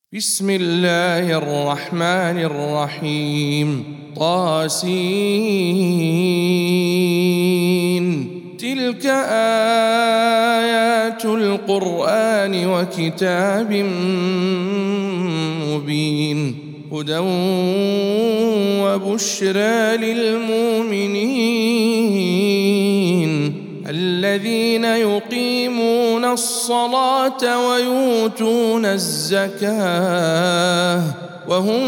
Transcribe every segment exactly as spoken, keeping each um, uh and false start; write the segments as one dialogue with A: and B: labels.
A: بسم الله الرحمن الرحيم. طاسين. تلك آيات القرآن وكتاب مبين، هدى وبشرى للمؤمنين الذين يقيمون الصلاة ويؤتون الزكاة وهم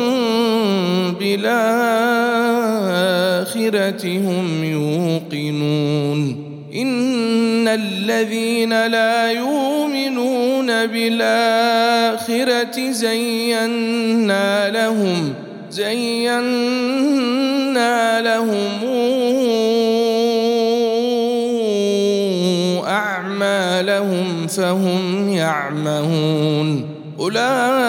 A: بالآخرة هم يوقنون. إن الذين لا يؤمنون بالآخرة زينا لهم زينا لهم أعمالهم فهم يعمهون. أولئك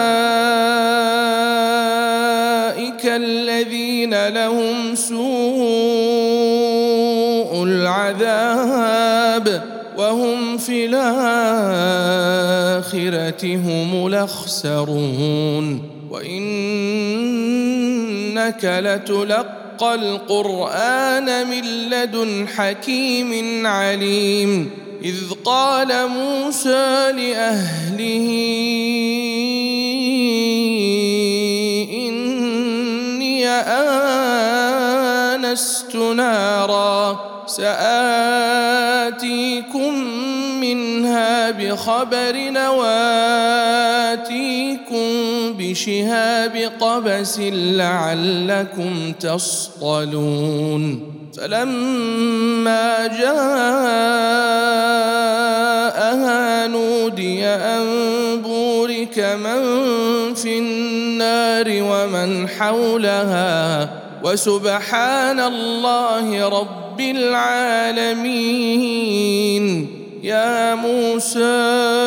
A: الذين لهم سوء العذاب وهم في الآخرة هم الأخسرون. وإنك لتلقى القرآن من لدن حكيم عليم. إذ قال موسى لأهله إني آنست نارا سآتيكم منها بخبر وآتيكم بشهاب قبس لعلكم تصطلون. فلما جاءها نودي أن بورك من في النار ومن حولها وسبحان الله رب العالمين. يا موسى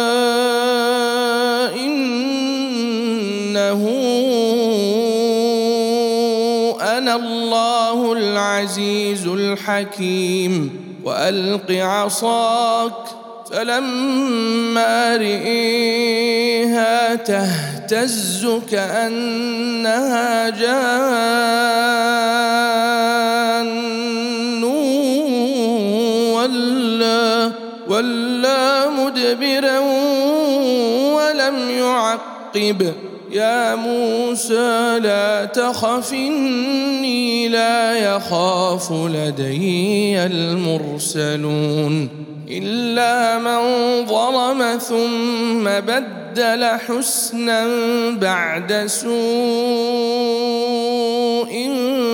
A: إنه أنا الله العزيز الحكيم وألق عصاك. فلما رئيها تهتز كأنها جان ولا, ولا مدبرا ولم يعقب. يا موسى لا تخف إني لا يخاف لدي المرسلون. إلا من ظلم ثم بدل حسنا بعد سوء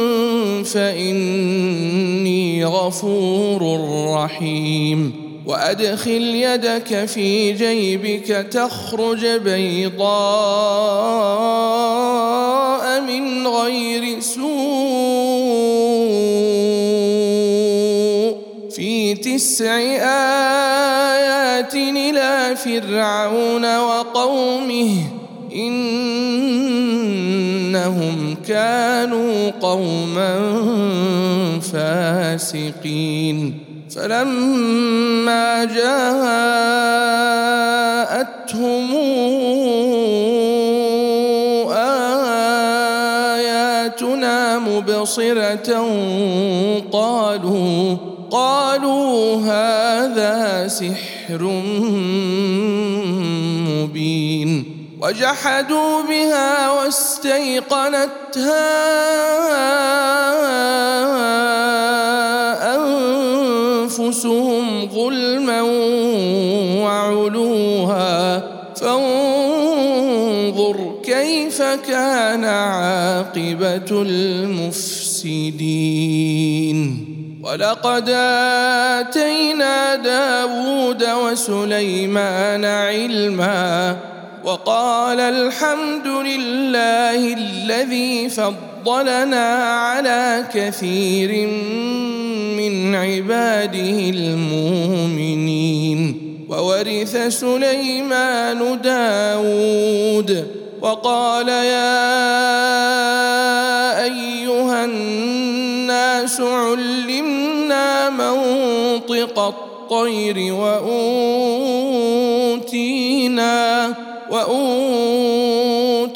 A: فإني غفور رحيم. وأدخل يدك في جيبك تخرج بيضاء من غير سوء في تسع آيات إلى فرعون وقومه إنهم كانوا قوما فاسقين. فلما جاءتهم آياتنا مبصرة قالوا قالوا هذا سحر مبين. وجحدوا بها واستيقنتها أنفسهم ظلما وعلوها فانظر كيف كان عاقبة المفسدين. ولقد آتينا داود وسليمان علما وقال الحمد لله الذي فضلنا على كثير من عباده المؤمنين. وورث سليمان داود وقال يا أيها الناس علمنا منطق الطير وأوتينا وأوتينا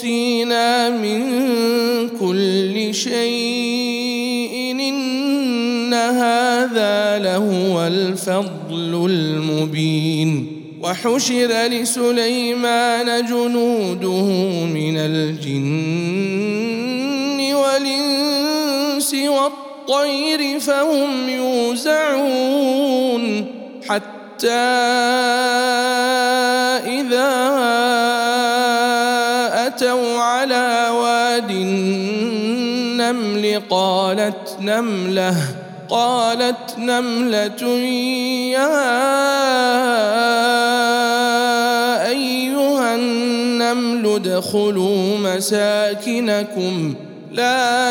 A: من كل شيء إن هذا لهو الفضل المبين وحشر لسليمان جنوده من الجن والإنس والطير فهم يوزعون حتى إذا أتوا على واد النمل قالت نملة قالت نملة يا أيها النمل ادخلوا مساكنكم لا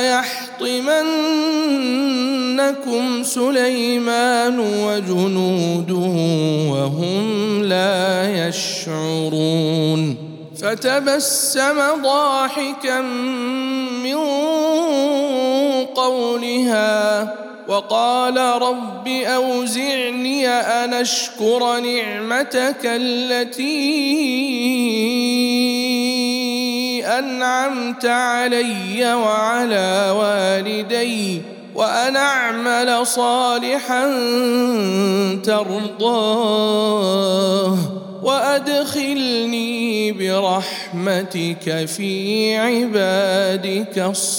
A: يحطمنكم سليمان وجنوده وهم لا يشعرون فتبسم ضاحكا من قولها وقال رب أوزعني أن أشكر نعمتك التي أنعمت علي وعلى والدي وأن أعمل صالحا ترضاه وأدخلني برحمتك في عبادك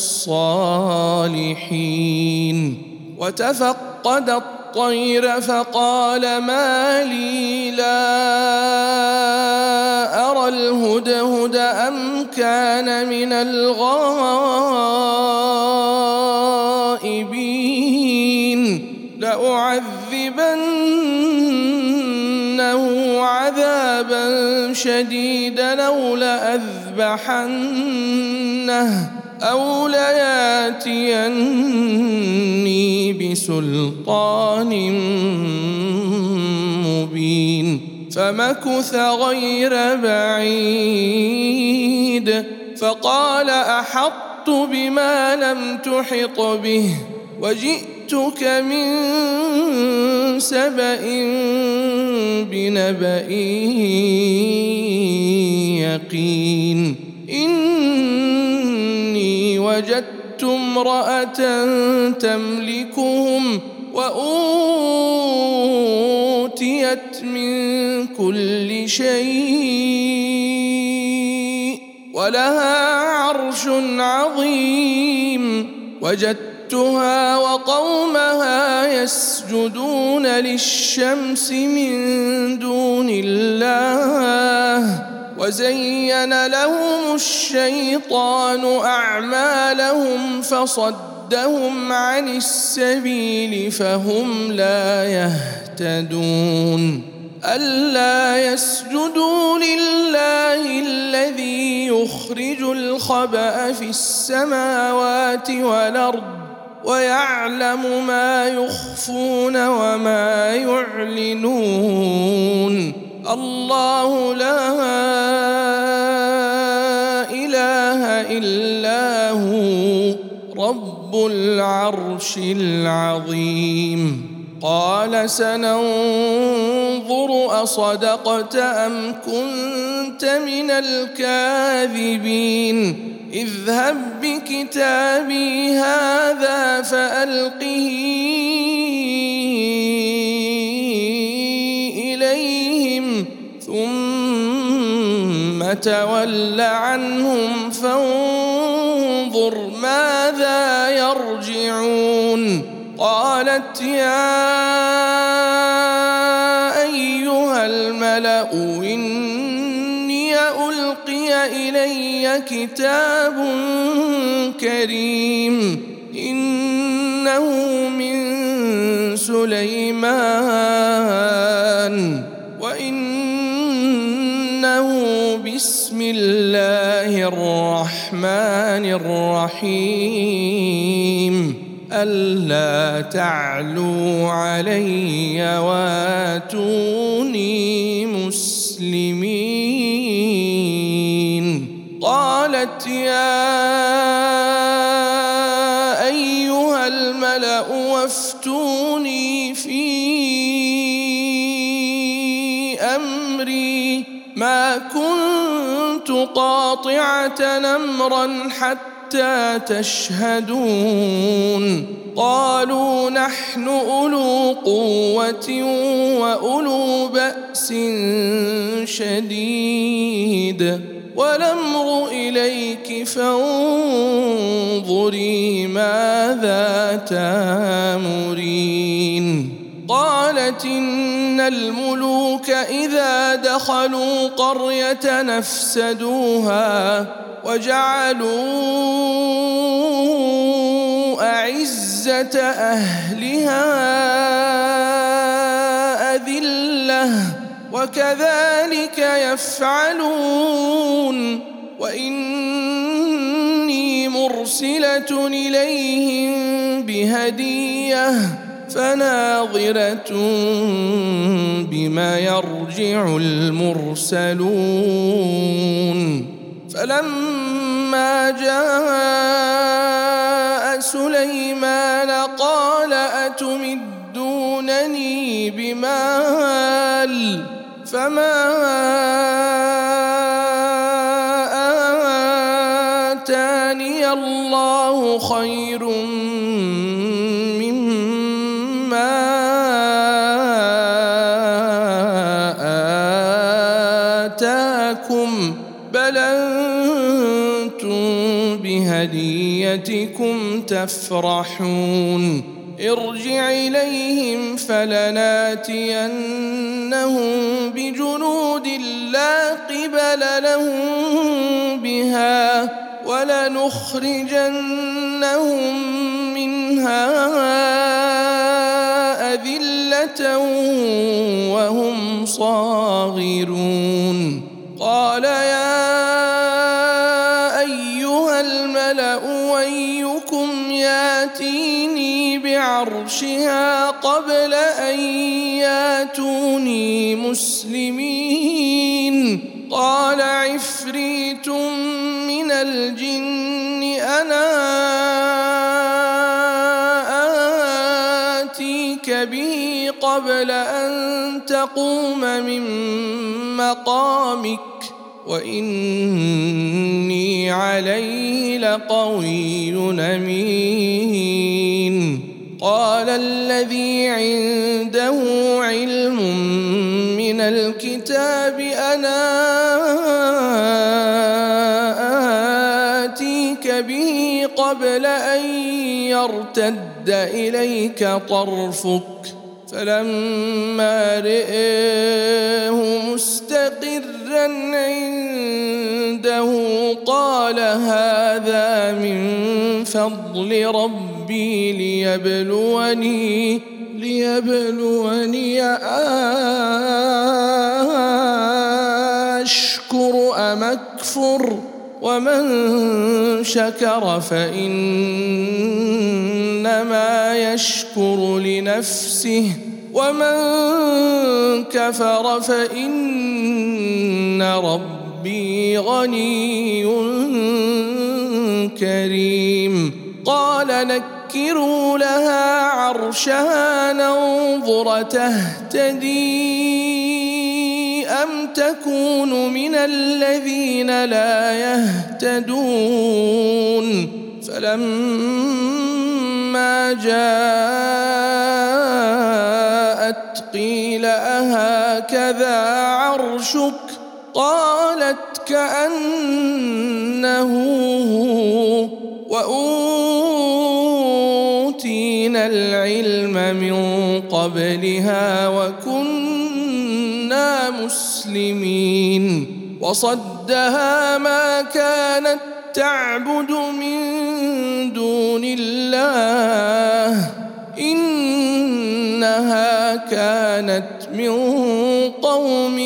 A: الصالحين وتفقد الطير فقال ما لي لا أرى الهدهد أم كان من الغائبين لأعذبنه عذابا شديدا أو لأذبحنه أو لياتيني بسلطان مبين فمكث غير بعيد فقال أحطت بما لم تحط به وجئتك من سبأ بنبأ يقين إني وجدت امرأة تملكهم وأوتيت من كل شيء ولها عرش عظيم وجدتها وقومها يسجدون للشمس من دون الله وزين لهم الشيطان أعمالهم فصدهم عن السبيل فهم لا يهتدون ألا يسجدوا لله الذي يخرج الخبأ في السماوات والأرض ويعلم ما يخفون وما يعلنون الله لا إله إلا هو رب العرش العظيم قال سننظر أصدقت أم كنت من الكاذبين اذهب بكتابي هذا فألقه إليهم ثم تول عنهم فانظر ماذا يرجعون قالت يا أيها الملأ إني ألقي إلي كتاب كريم إنه من سليمان وإنه بسم الله الرحمن الرحيم ألا تعلوا علي واتوني مسلمين قالت يا أيها الملأ وافتوني في أمري ما كنت قاطعة أمرا حتى تشهدون قالوا نحن أولو قوة وأولو بأس شديد والأمر إليك فانظري ماذا تأمرين قالت إن الملوك إذا دخلوا قرية نفسدوها وجعلوا أعزة أهلها أذلة وكذلك يفعلون وإني مرسلة إليهم بهدية فناظرة بما يرجع المرسلون فلما جاء سليمان قال أتمدونني بمال فما آتاني الله خير مما آتاكم بل أنتم بهديتكم تفرحون ارجع إليهم فلناتينهم بجنود لا قبل لهم بها ولنخرجنهم منها أذلة وهم صاغرون قال يا أيها الملأ أيكم ياتيني بعرشها قبل أن ياتوني مسلمين قال عفريت من الجن أنا آتيك به قبل أن تقوم من مقامك وإني عليه لقوي أمين قال الذي عنده علم من الكتاب أنا آتيك به قبل أن يرتد إليك طرفك فلما رئيه مستقرا عنده قال هذا من فضل ربي ليبلوني ليبلوني أشكر أم أكفر ومن شكر فإنما يشكر لنفسه ومن كفر فإن ربي غني كريم قال نكروا لها عرشها ننظر تهتدي أم تكون من الذين لا يهتدون فلما جاءت قيل أهكذا عرشك قالت كأنه هو وأوتينا العلم من قبلها وكنا مسلمين وصدها ما كانت تعبد من دون الله إنها كانت من قوم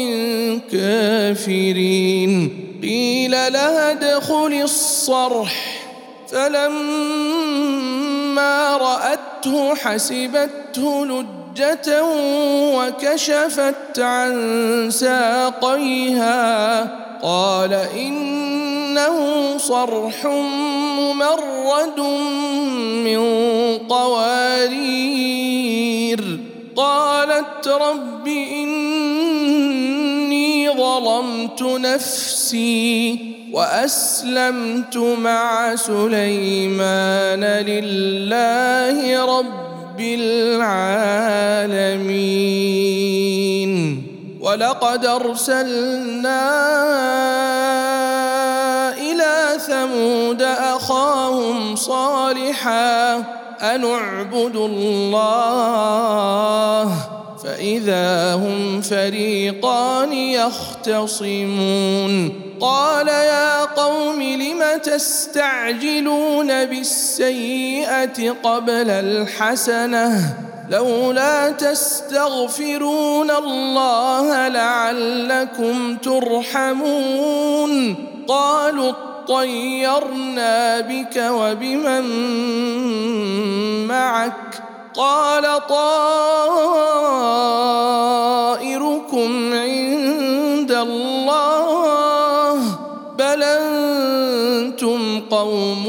A: كافرين قيل لها ادخل الصرح فلما رأته حسبته لجة وكشفت عن ساقيها قال إنه صرح ممرد من قوارير قالت رب إني ظلمت نفسي وأسلمت مع سليمان لله رب العالمين. ولقد أرسلنا إلى ثمود أخاهم صالحا أن اعبدوا الله فإذا هم فريقان يختصمون. قال يا قوم لم تستعجلون بالسيئة قبل الحسنة لولا تستغفرون الله لعلكم ترحمون. قالوا اطيرنا بك وبمن معك قال طائركم عند الله بل أنتم قوم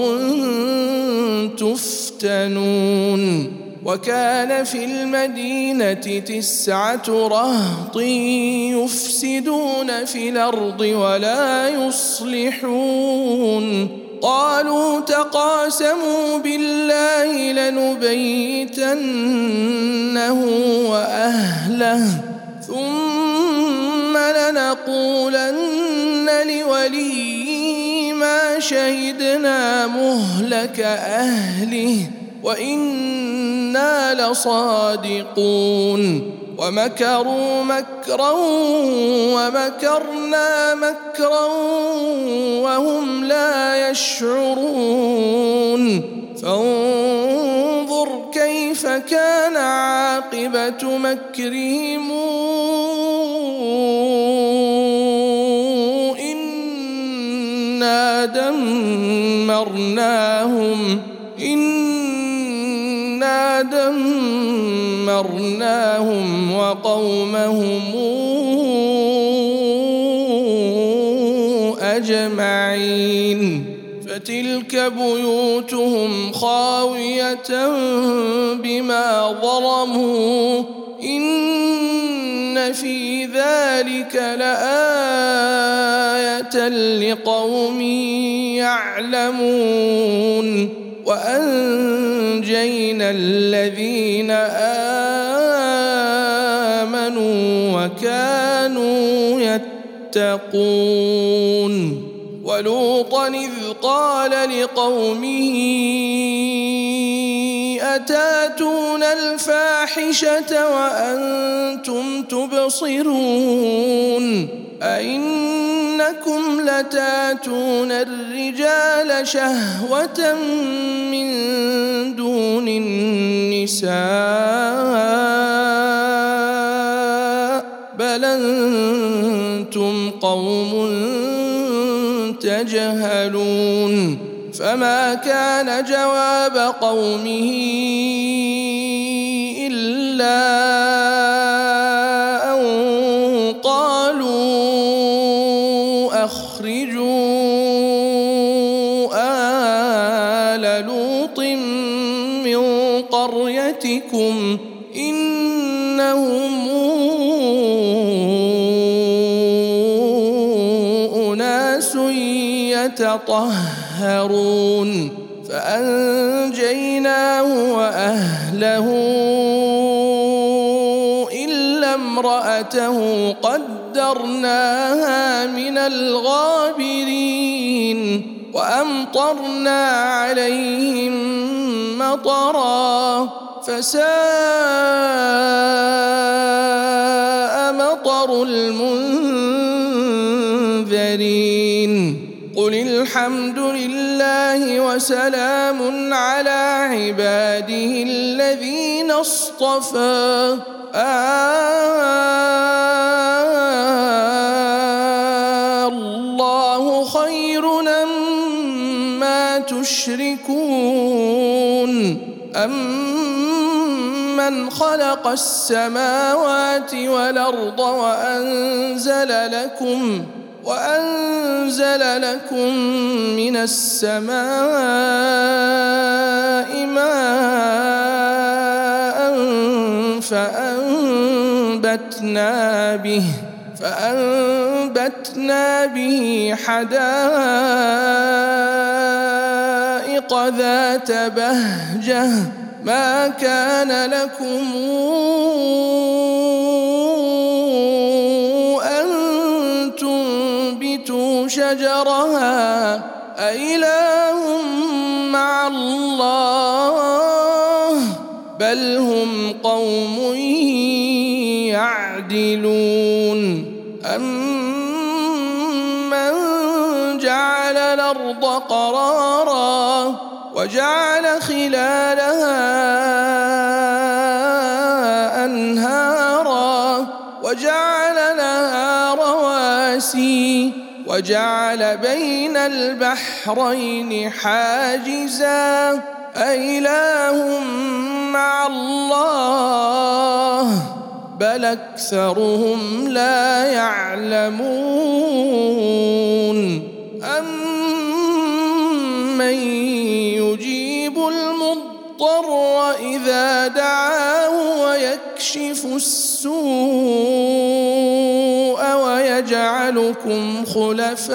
A: تفتنون. وكان في المدينة تسعة رهط يفسدون في الأرض ولا يصلحون. قالوا تقاسموا بالله لنبيتنه وأهله ثم لنقولن لوليه ما شهدنا مهلك أهله وإنا لصادقون. ومكروا مكرا ومكرنا مكرا وهم لا يشعرون. فانظر كيف كان عاقبة مكرهم إنا دمرناهم إنا دمرناهم وقومهم أجمعين. فتلك بيوتهم خاوية بما ظلموا إن في ذلك لآية لقوم يعلمون. وأنجينا الذين آمنوا وكانوا يتقون. ولوطا إذ قال لقومه أتاتون الفاحشة وأنتم تبصرون أئنكم لتاتون الرجال شهوة من دون النساء بل أنتم قوم تجهلون. فما كان جواب قومه إلا أن قالوا أخرجوا آل لوط من قريتكم إنهم أناس يتطهرون. فأنجيناه وأهله إلا امرأته قدرناها من الغابرين. وأمطرنا عليهم مطرا فساء مطر المنذرين. قل الحمد لله وسلام على عباده الذين اصطفى الله خير أما تشركون أمن خلق السماوات والأرض وأنزل لكم وأنزل لكم من السماء ماء فأنبتنا به فأنبتنا به حدائق ذات بهجة ما كان لكم أن تنبتوا شجرها أإله مع الله بل هم قوم يعدلون أمن جعل الأرض قرارا وجعل خلالها أنهارا وجعل لها رواسي وجعل بين البحرين حاجزا أإله مع الله بل أكثرهم لا يعلمون أمن يجيب المضطر إذا دعاه ويكشف السوء ويجعلكم خلفاء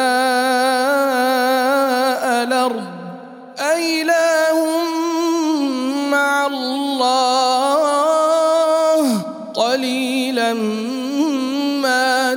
A: الأرض أإله مع الله قليلا ما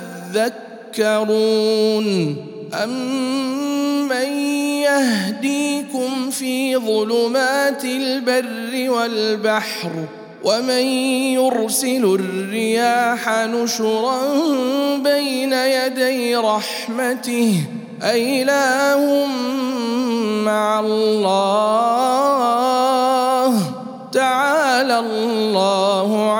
A: تذكرون أمن يهديكم في ظلمات البر والبحر ومن يرسل الرياح نشرا بين يدي رحمته أإله مع الله تعالى الله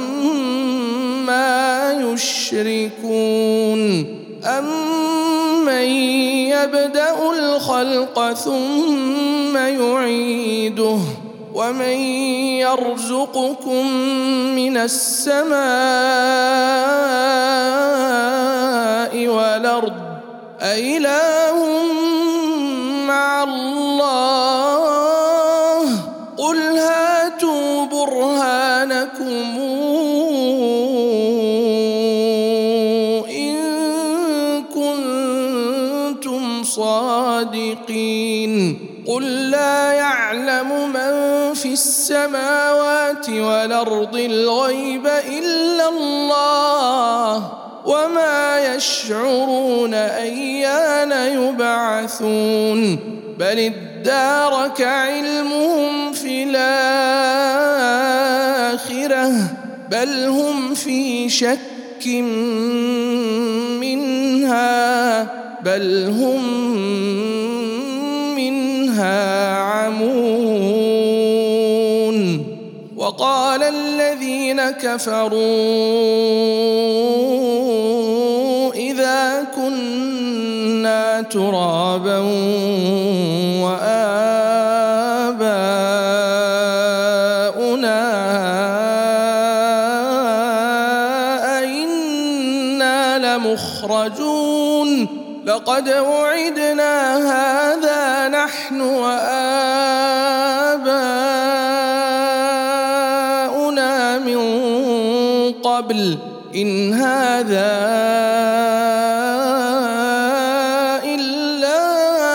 A: عما يشركون أمن يبدأ الخلق ثم يعيده ومن يرزقكم من السماء والأرض أإله مع الله قل هاتوا برهانكم إن كنتم صادقين قل لا يعلم من في السماوات والأرض الغيب إلا الله وما يشعرون أيان يبعثون بل ادارك علمهم في الآخرة بل هم في شك منها بل هم منها عمون وقال الذين كفروا إذا كنا ترابا وآباؤنا أئنا لمخرجون لقد وعدنا هذا نحن وآباؤنا من قبل إن هذا إلا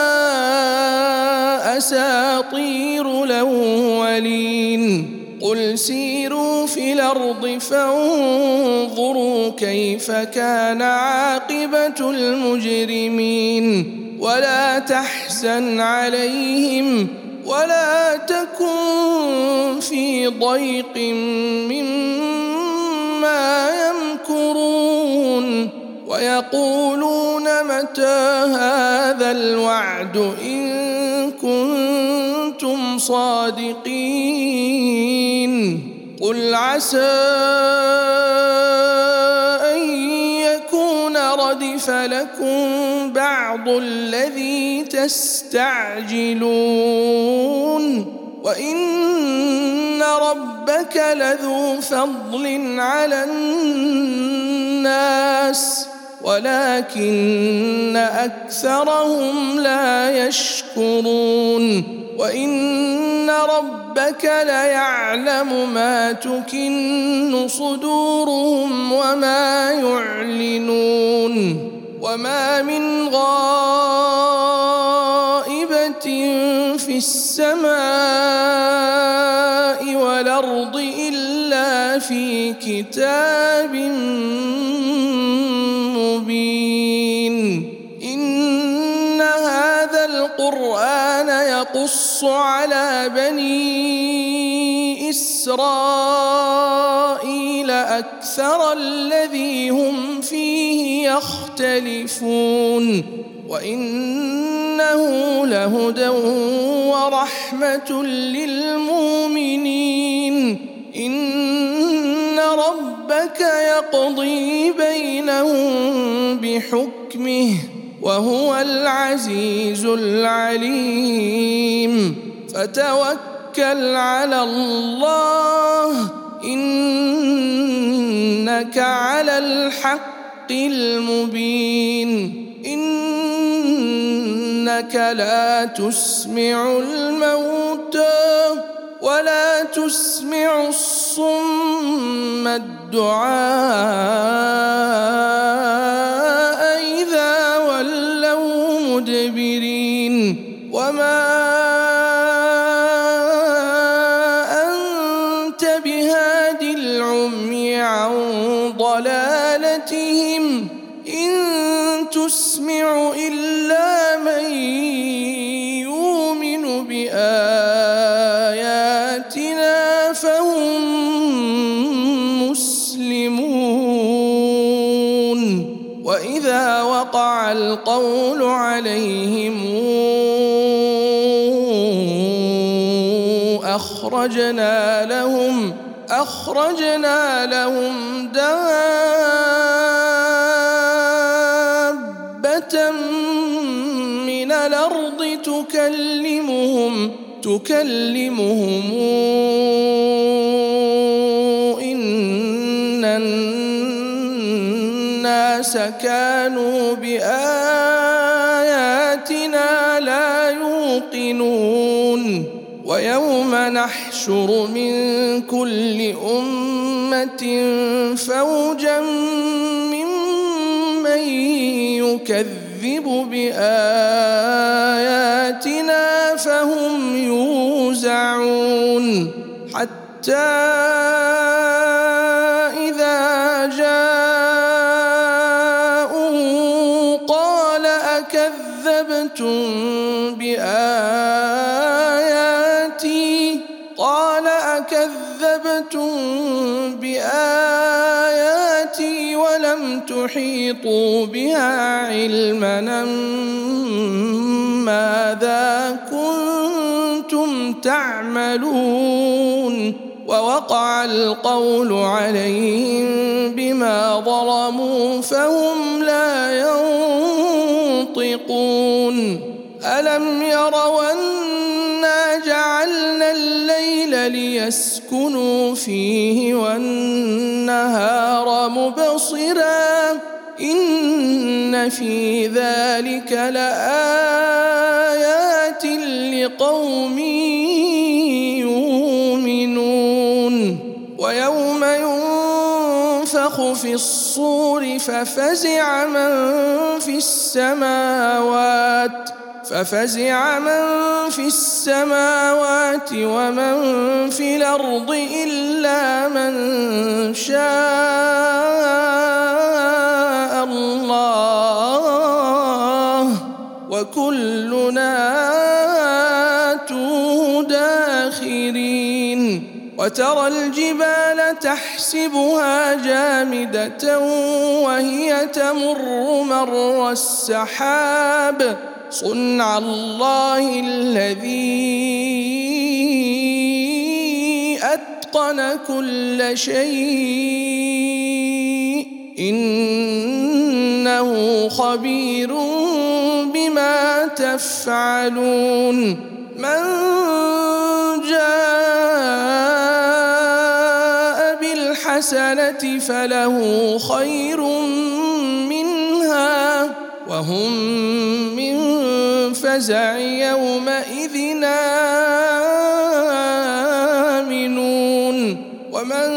A: أساطير الأولين قل سيروا في الأرض فانظروا كيف كان عاقبة المجرمين ولا تحزن عليهم ولا تكن في ضيق مما يمكرون ويقولون متى هذا الوعد إن كنتم صادقين قل عسى أن يكون ردف لكم بعض الذي تستعجلون وإن ربك لذو فضل على الناس ولكن أكثرهم لا يشكرون وإن ربك ليعلم ما تكن صدورهم وما يعلنون وما من غائبة في السماء والأرض إلا في كتاب مبين إن هذا القرآن يقص على بني إسرائيل أكثر الذي هم فيه يختلفون وإنه لهدى ورحمة للمؤمنين إن ربك يقضي بينهم بحكمه وهو العزيز العليم فتوكل على الله إنك على الحق المبين إنك لا تسمع الموتى ولا تسمع الصم الدعاء إذا ولوا مدبرين وما أنت بهاد العمي عن ضلالتهم إن تسمع إلا من يؤمن بآياتنا فهم مسلمون وإذا وقع القول عليهم أخرجنا لهم أخرجنا لهم دابة من الأرض تكلمهم تكلمهم إن الناس كانوا بآياتنا لا يوقنون ويوم نحشر من كل أمة فوجا ممن يكذب بآياتنا فهم يوزعون حتى إذا جاءوا قال أكذبتم بآياتي قال أكذبتم بآياتي ولم تحيطوا بها علما ماذا كنتم تعملون ووقع القول عليهم بما ظلموا فهم لا ينطقون ألم يروا أنا جعلنا الليل ليسكنوا فيه والنهار مبصرا إن في ذلك لآيات لقوم يؤمنون ويوم ينفخ في الصور ففزع من في السماوات ففزع من في السماوات ومن في الأرض إلا من شاء الله وكلنا آتوه داخرين وترى الجبال تحسبها جامدة وهي تمر مر السحاب صنع الله الذي أتقن كل شيء إنه خبير بما تفعلون من جاء بالحسنة فله خير منها وهم من الفزع يومئذ آمنون ومن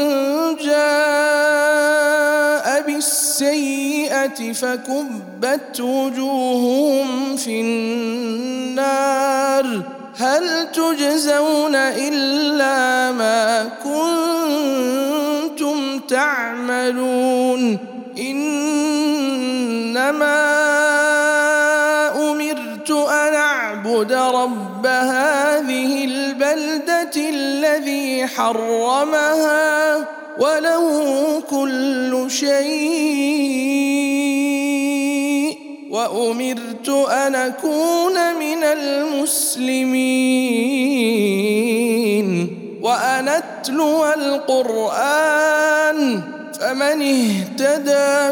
A: جاء بالسيئة فكبت وجوههم في النار هل تجزون إلا ما كنتم تعملون إنما أمرت أن أعبد رب هذه البلدة الذي حرمها وله كل شيء وأمرت أن أكون من المسلمين وأن أتلو القرآن فمن اهتدى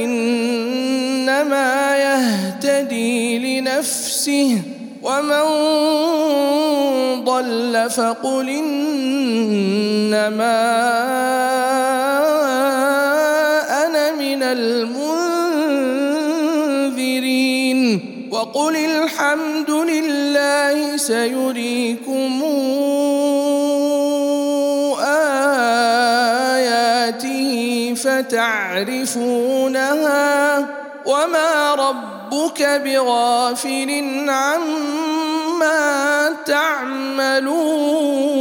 A: فإنما يهتدي لنفسه ومن ضل فقل إنما أنا من المنذرين وقل الحمد لله سيريكم آياته فتعرفونها وما ربك بغافل عما تعملون.